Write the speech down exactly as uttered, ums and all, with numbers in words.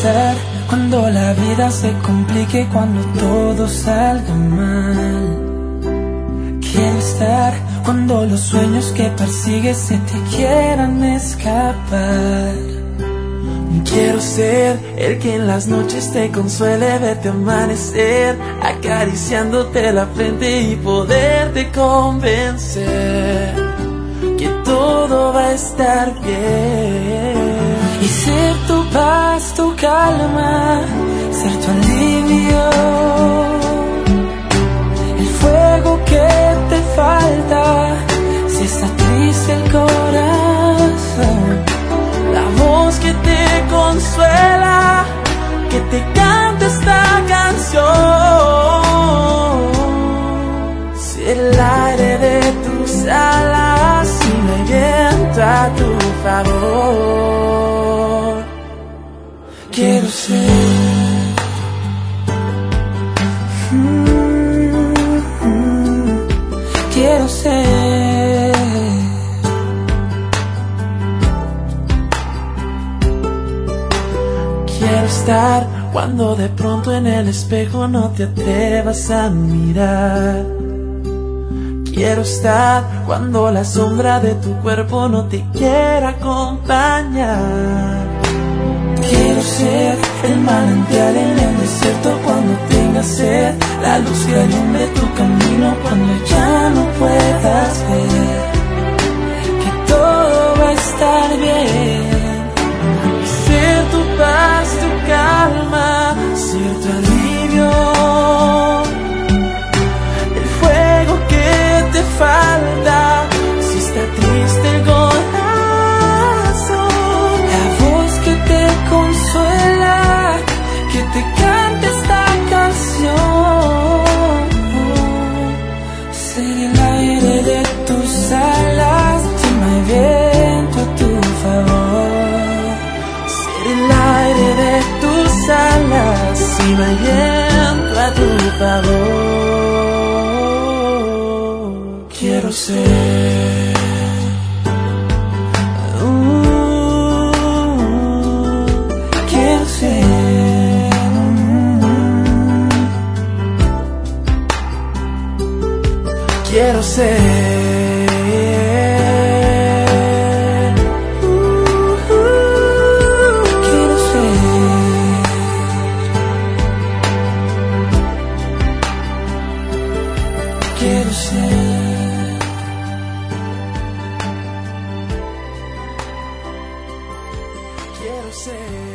ser cuando la vida se complique, cuando todo salga mal. Quiero estar cuando los sueños que persigues se te quieran escapar. Quiero ser el que en las noches te consuele, verte amanecer, acariciándote la frente y poderte convencer que todo va a estar bien. Y ser tu paz, tu calma, ser tu alivio, el fuego que te falta si está triste el corazón, la voz que te consuela, que te canta esta canción. Ser el aire de tus alas y no hay viento a tu favor. Quiero ser mm, mm, quiero ser Quiero estar cuando de pronto en el espejo no te atrevas a mirar. Quiero estar cuando la sombra de tu cuerpo no te quiera acompañar. Quiero ser el manantial en el desierto cuando tengas sed, la luz que alumbre tu camino cuando ya no puedas ver que todo va a estar bien. Ser tu paz, tu calma, ser tu alivio, el fuego que te falta si está triste el corazón, la voz que te consuela, que te cante esta canción. Ser el aire de tus alas, si no hay viento a tu favor. El aire de tus alas, si no hay viento a tu favor. Quiero ser uh, Quiero ser Quiero ser Quiero ser, quiero ser.